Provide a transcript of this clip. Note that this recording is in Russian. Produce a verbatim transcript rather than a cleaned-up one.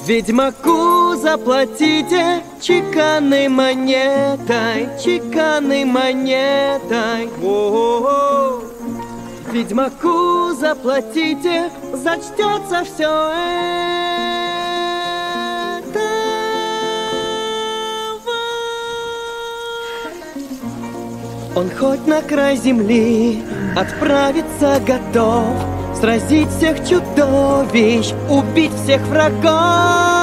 Ведьмаку заплатите чеканной монетой, чеканной монетой. О-о-о. Ведьмаку заплатите, зачтется все это. Он хоть на край земли отправиться готов, сразить всех чудовищ, убить всех врагов.